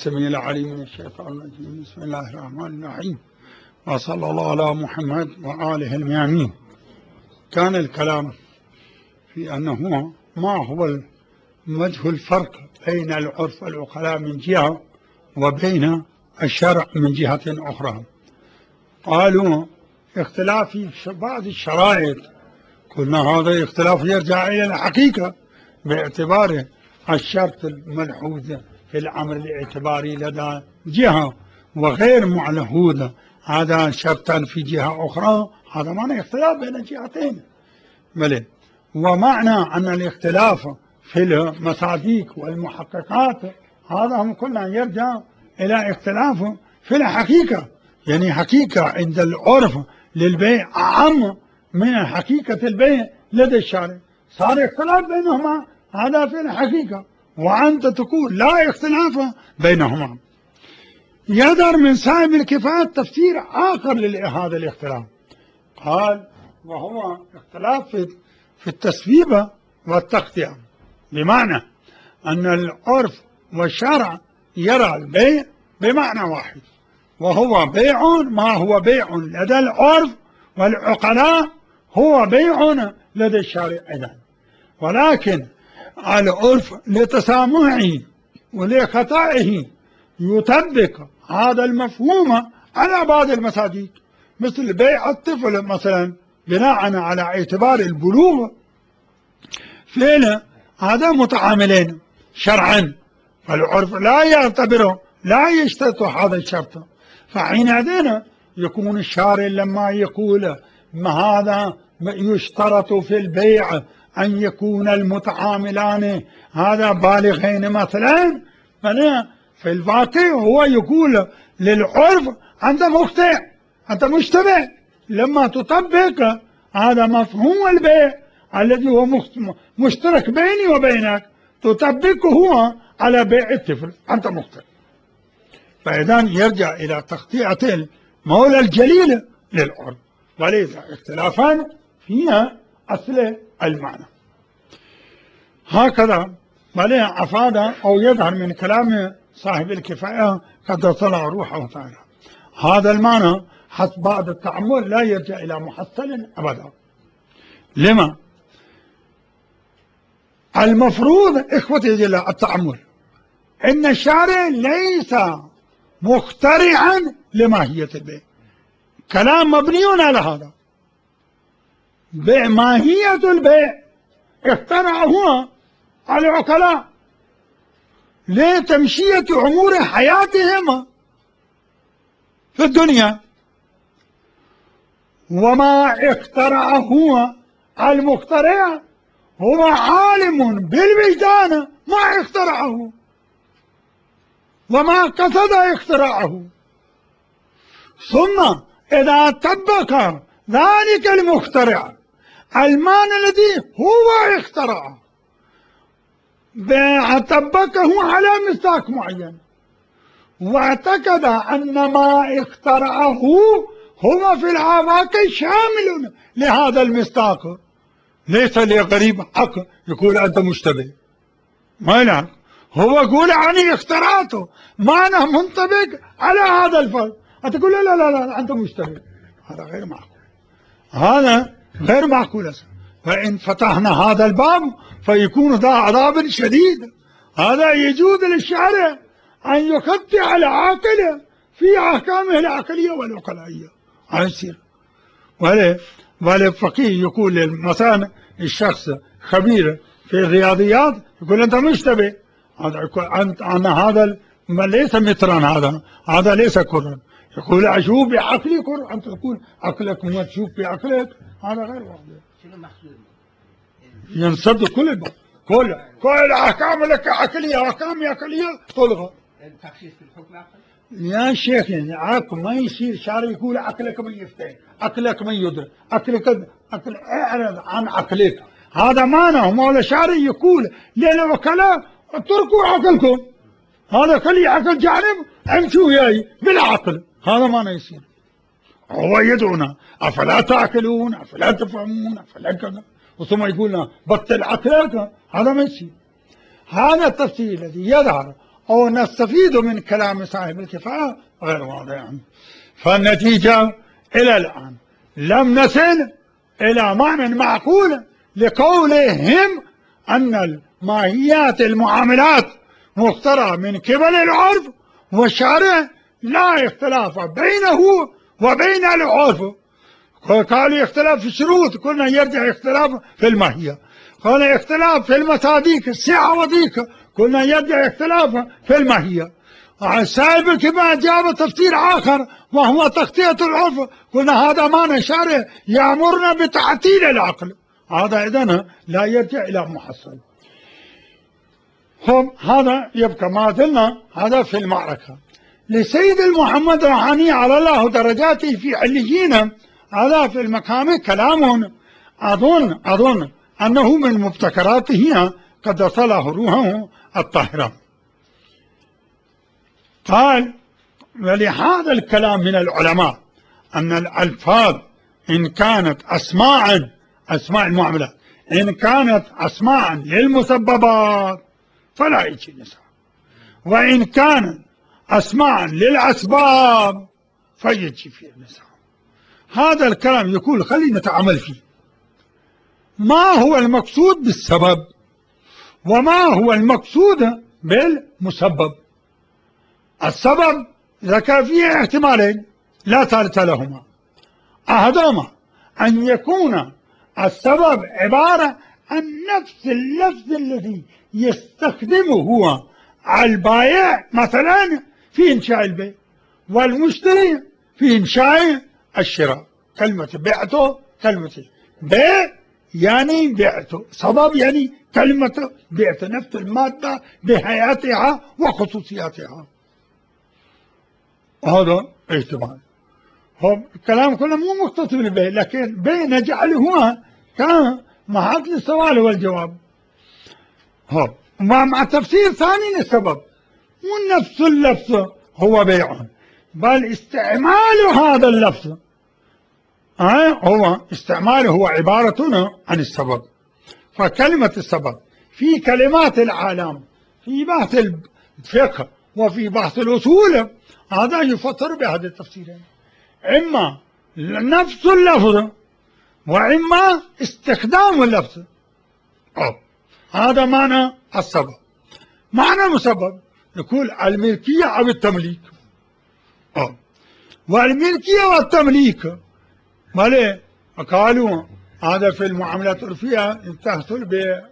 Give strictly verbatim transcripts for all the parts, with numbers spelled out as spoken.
السميع العليم من الشيطان الرجيم. بسم الله الرحمن الرحيم، وصلى الله على محمد وآله الميامين. كان الكلام في أنه ما هو وجه الفرق بين العرف والعقلاء من جهة وبين الشرع من جهة أخرى. قالوا اختلاف في بعض الشرائط، قلنا هذا اختلاف يرجع إلى الحقيقة باعتبار الشرط الملحوظ في الأمر الاعتباري لدى جهة وغير معلهود هذا شرطا في جهة أخرى. هذا معنى اختلاف بين الجهتين. بل ومعنى أن الاختلاف في المصادق والمحققات هذا هم كلنا يرجع إلى اختلاف في الحقيقة، يعني حقيقة عند العرف للبيع أعم من حقيقة البيع لدى الشارع. صار اختلاف بينهما هذا في الحقيقة، وأنت تقول لا اختلاف بينهما. يظهر من صاحب الكفاية تفسير آخر لهذا الاختلاف، قال وهو اختلاف في التسبيب والتقطيع، بمعنى أن العرف والشرع يرى البيع بمعنى واحد، وهو بيع ما هو بيع لدى العرف والعقلاء هو بيع لدى الشارع أيضا، ولكن العرف لتسامحه ولخطائه يطبق هذا المفهوم على بعض المصادق، مثل بيع الطفل مثلا بناء على اعتبار البلوغ فعل هذا متعاملين شرعا، فالعرف لا يعتبره لا يشترط هذا الشرط. فحينئذ يكون الشارع لما يقول ما هذا يشترط في البيع أن يكون المتعاملان هذا بالغين مثلا، في الواقع هو يقول للعرف أنت مخطئ، أنت مشتبه لما تطبق هذا مفهوم البيع الذي هو مشترك بيني وبينك، تطبقه هو على بيع الطفل، أنت مخطئ. فإذا يرجع إلى تقطيعة المولى الجليل للعرف، وليس اختلافا فيها أصل المعنى. هكذا بل أفاد أو يظهر من كلام صاحب الكفاية قد طلع روحه تعالى هذا المعنى حسب بعض التأمل لا يرجع إلى محصل أبدا. لما؟ المفروض إخوتي جل التأمل إن الشارع ليس مخترعا لماهية البيع، كلام مبني على هذا. ماهية البيع اخترعه العقلاء لتمشية أمور حياتهم في الدنيا، وما اخترعه المخترع هو عالم بالوجدان ما اخترعه وما قصد اختراعه، ثم إذا طبق ذلك المخترع المعنى الذي هو اخترعه طبقه على مصداق معين، واعتقد أن ما اخترعه هو في الواقع شامل لهذا المصداق، ليس لغريب حق يقول أنت مشتبه، ما لا هو يقول أنا اخترعته ما أنا منطبق على هذا الفرد، أتقول لا لا لا, لا أنت مشتبه. هذا غير معقول، هذا غير معقول. فإن فتحنا هذا الباب فيكون ذا عذاب شديد. هذا يجوز للشارع أن يقطع العاقل في أحكامه العقلية والعقلائية، هذا يصير. والفقيه يقول مثلا الشخص خبير في الرياضيات يقول أنت مشتبه، هذا يقول أنت أنا هذا ليس مترا، هذا هذا ليس كرا، يقول أشوف بعقلي كرا، أنت تقول عقلك ما تشوف بعقلك، هذا غير واضح. ينصد كل الباب، كل كل أحكام لك عقلية، أحكام عقلية تلغى. التخصيص في الحكم عقل يا شيخ، يعني عقل ما يصير شارع يقول عقلك من يفتح، عقلك من يدرك، عقلك عقل اعرض عن عقلك، هذا معنى مولا شارع يقول للوكلاء اتركوا عقلكم، هذا خلي عقل جانب امشوا وياي بالعقل، هذا ما يصير. هو يدعونا افلا تعقلون افلا تفهمون افلا كذا، وثم يقولنا بطل عقلك، هذا ما يصير. هذا التفسير الذي يظهر أو نستفيد من كلام صاحب الكفاية غير واضح. فالنتيجة إلى الآن لم نصل إلى معنى معقول لقولهم أن الماهيات المعاملات مخترعة من قبل العرف والشرع، لا اختلاف بينه وبين العرف. قالوا اختلاف في الشروط، قلنا يرجع اختلاف في الماهية. قال اختلاف في المصاديق السعة وضيق، قلنا يرجع اختلاف في الماهية. صاحب الكفاية جاب تفسير آخر وهو تغطية العرف، قلنا هذا معنى شرع يأمرنا بتعطيل العقل، هذا إذن لا يرجع إلى محصل. هم هذا يبقى ما زلنا هذا في المعركة. لسيد المحمد روحاني على الله درجاته في عليين هذا في المقام كلام أظن أظن أنه من مبتكراته قد صله روحه الطاهرة. قال: ولهذا الكلام من العلماء أن الألفاظ إن كانت أسماء أسماء المعاملات إن كانت أسماء للمسببات فلا يجي نساء، وإن كانت أسماء للأسباب فيجي فيه النساء. هذا الكلام يقول خلينا نتعامل فيه. ما هو المقصود بالسبب وما هو المقصود بالمسبب؟ السبب ذكر فيه احتمالين لا ثالث لهما، أحدهما أن يكون السبب عبارة عن نفس اللفظ الذي يستخدمه هو البائع مثلا في إنشاء البيع، والمشتري في إنشاء الشراء. كلمة بعته كلمة بيع يعني بعته، سبب يعني كلمة بعته، نفس المادة بهيئتها وخصوصياتها. هذا احتمال. هم الكلام كله مو مختص بالبيع، لكن بيع نجعله كان محل السؤال والجواب. هم مع تفسير ثاني للسبب، مو نفس اللفظ هو بيع، بل استعمال هذا اللفظ آه هو استعماله هو عبارة عن السبب. فكلمة السبب في كلمات العالم في بحث الفقه وفي بحث الأصول هذا يفسر بهذا التفسيرين، إما نفس اللفظ وإما استخدام اللفظ. أو هذا معنى السبب. معنى المسبب يقول الملكية أو التمليك. أو والملكية والتمليك مالي قالوا هذا في المعاملات العرفية تحصل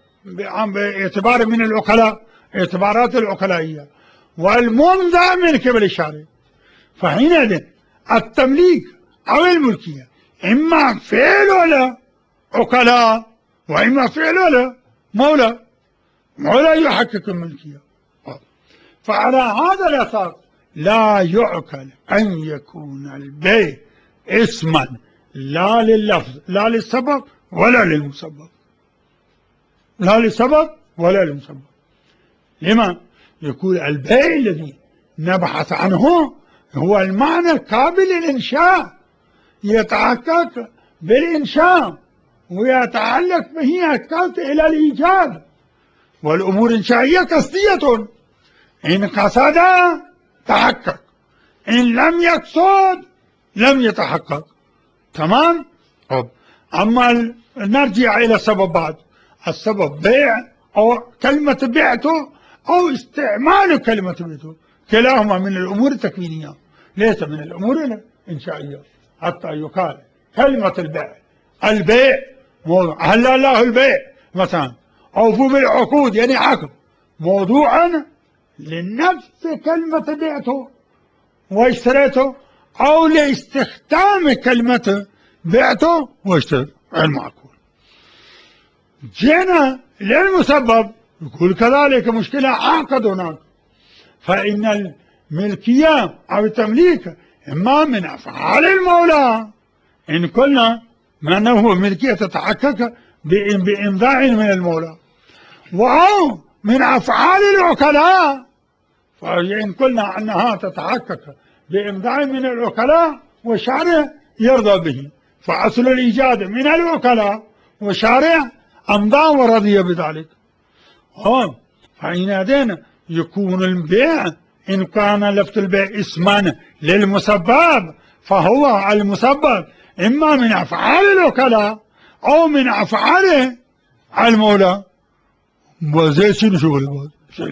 باعتبار من العقلاء، اعتبارات العقلائية، والممنع من قبل الشارع. فحينئذ التمليك أو الملكية إما فعل ولا عقلاء وإما فعل ولا مولى، مولى يحقق الملكية. فعلى هذا الأساس لا يعقل أن يكون البيع اسما لا لللفظ لا للسبب ولا للمسبب، لا للسبب ولا للمسبب. لما؟ يقول البيع الذي نبحث عنه هو المعنى القابل للإنشاء، يتحقق بالإنشاء ويتعلق به القصد إلى الإيجاد، والأمور الإنشائية قصدية، إن قصد تحقق، إن لم يقصد لم يتحقق. تمام؟ أما نرجع إلى السبب بعد. السبب بيع أو كلمة بعته أو استعمال كلمة بعته، كلاهما من الأمور التكوينية ليس من الأمور الإنشائية. حتى يقال كلمة البيع البيع هل الله البيع مثلا أوفوا بالعقود يعني عقد موضوعا لنفس كلمة بعته واشتريته أو لاستخدام كلمة بعته واشتريته المعقول. جينا للمسبب يقول كذلك مشكلة عقد هناك، فإن الملكية أو التمليك إما من أفعال المولى إن قلنا ما أنه ملكية تتحقق بإمضاء من المولى، أو من أفعال العقلاء فإن قلنا أنها تتحقق بإمضاء من العقلاء والشارع يرضى به، فأصل الإيجاد من العقلاء والشارع أمضى ورضي بذلك. فحينئذ يكون البيع إن كان لفظ البيع اسما للمسبب فهو المسبب إما من أفعال الوكلاء أو من أفعال المولى. وزيد شنو شغل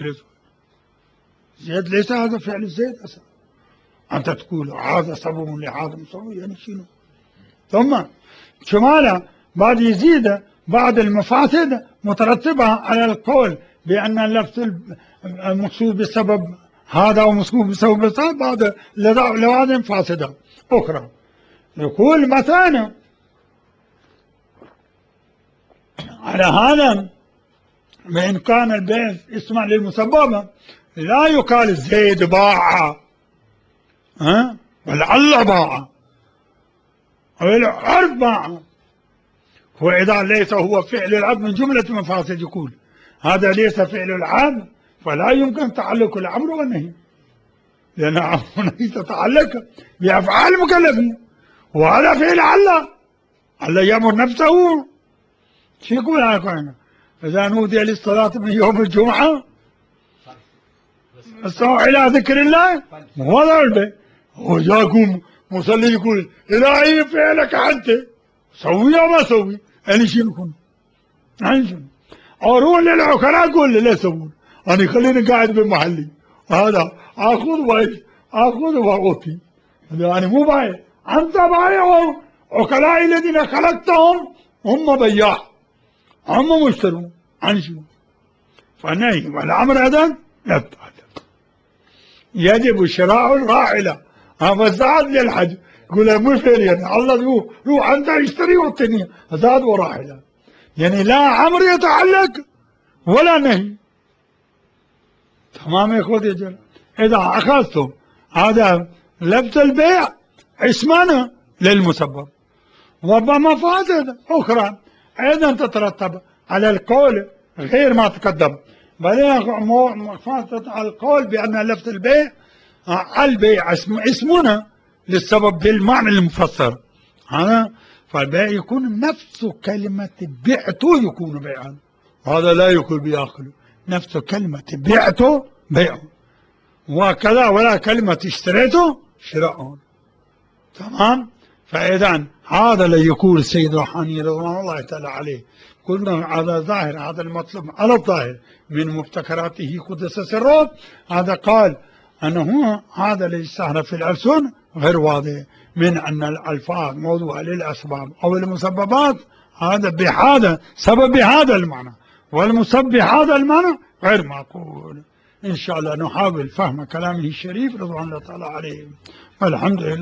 زيد؟ ليس هذا فعل زيد أصلا. أنت تقول هذا سبب لهذا مسوي، يعني شنو؟ ثم شماله بعد يزيد بعض المفاسد مترتبة على القول بأن اللفظ المقصود بسبب هذا ومقصود بسبب هذا بعد لوازم فاسدة أخرى. يقول مثلا على هذا وإن كان البيع اسما للمسبب لا يقال زيد باع، ها ولعل باع والعرف باع. وإذا ليس هو فعل العبد من جملة مفاسد يقول هذا ليس فعل العبد فلا يمكن تعلق الأمر والنهي، لأن الأمر والنهي تتعلق بأفعال المكلفين وهذا فعل الله. الله يأمر نفسه. شو يقول على قائنا إذا نودي للصلاة من يوم الجمعة فاسعوا إلى ذكر الله وهذا البيع. وجاكم مصلي يقول إلهي فعلك أنت سوي أو ما سوي، أنا شنو كن؟ أنا شنو؟ أروح للعكلاء أقول لي لا سوون، أنا خليني قاعد بمحلي هذا آخذ وإيش آخذ وأعطي، أنا مو بايع، أنت بايع. عكلائي الذين خلقتهم هم بياع هم مشترون، عن شنو؟ فالنهي والأمر هذا لا يتعلق. يجب شراء الراحلة فزاد للحج يقول مو فعل، يعني الله روح روح أنت اشتري والتاني زاد وراحلة، يعني لا أمر يتعلق ولا نهي. تمام يا اخوتي الجلال. إذا أخذتم هذا لفظ البيع اسما للمسبب وبمفاسد أخرى أيضا تترتب على القول غير ما تقدم، بل مفاسد على القول بأن لفظ البيع البيع اسمنا للسبب بالمعنى المفسر هذا، فالبيع يكون نفس كلمة بعته يكون بيعا، وهذا لا يكون بآخره. نفس كلمة بعته بيع وكذا، ولا كلمة اشتريته شراء. تمام. فإذا هذا اللي يقول السيد روحاني رضوان الله تعالى عليه قلنا على ظاهر هذا المطلب على الظاهر من مبتكراته قدس سره. هذا قال أنه هذا الذي سهر في الألسن غير واضح من أن الألفاظ موضوع للأسباب أو المسببات، هذا بهذا سبب بهذا المعنى والمسبب بهذا المعنى غير معقول. إن شاء الله نحاول فهم كلامه الشريف رضوان الله تعالى عليه. والحمد لله.